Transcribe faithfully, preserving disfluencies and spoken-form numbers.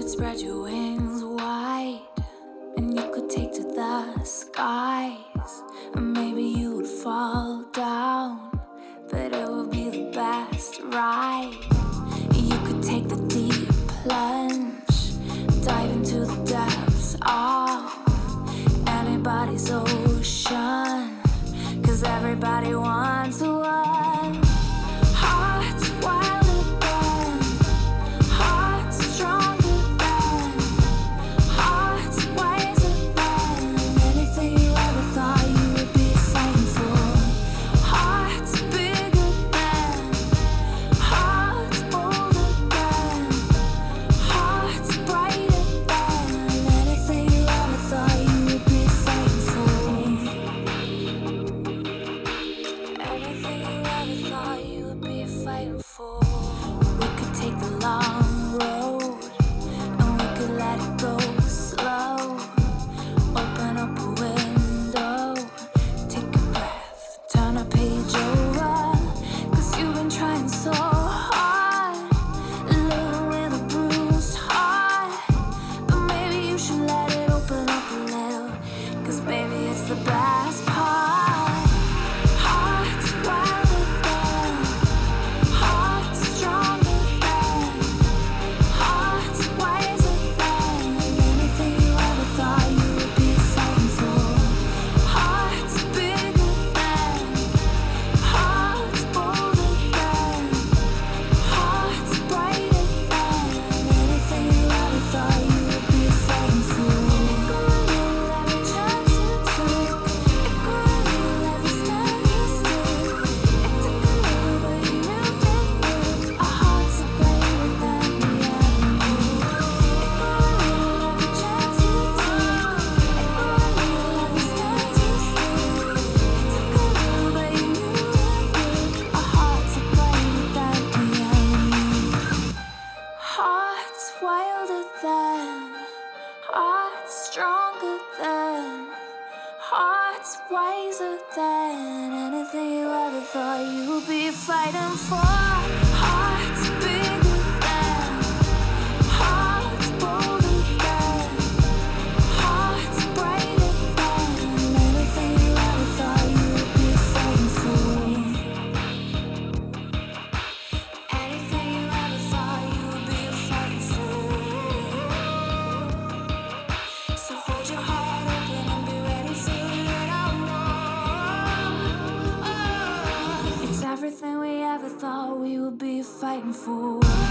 could spread your wings wide, and you could take to the skies, and maybe you would fall down, but it would be the best ride. You could take the deep plunge, dive into the depths of anybody's ocean, 'cause everybody wants one. Hearts wilder than, hearts stronger than, hearts wiser than anything you ever thought you would be fighting for. Hearts bigger than, hearts bolder than, hearts brighter than anything you ever thought you would be fighting for. Anything you ever thought you would be fighting for. We could take the long road, and we could let it go slow. Open up a window, take a breath, turn a page over, 'cause you've been trying so hard, living with a bruised heart. But maybe you should let it open up a little, 'cause baby it's the best part. Hearts wilder than, hearts stronger than, hearts wiser than anything you ever thought you would be fighting for. Hearts bigger than, hearts bolder than, hearts brighter than anything you ever thought you would be fighting for. It could be every chance you took, it could be every step you stood. It took a little, but you knew it would. Our hearts are brighter than the avenue. It could be every chance you took, it could be every step you stood. It took a little, but you knew it would. Our hearts are brighter than the avenue. Hearts wilder than, hearts stronger than, hearts wiser than anything you ever thought you would be fighting for. Hearts bigger than, hearts bolder than, hearts brighter than anything you ever thought you would be fighting for. Anything you ever thought you would be fighting for. So hold your heart open and be ready for it all more. It's everything we ever thought we would be fighting for.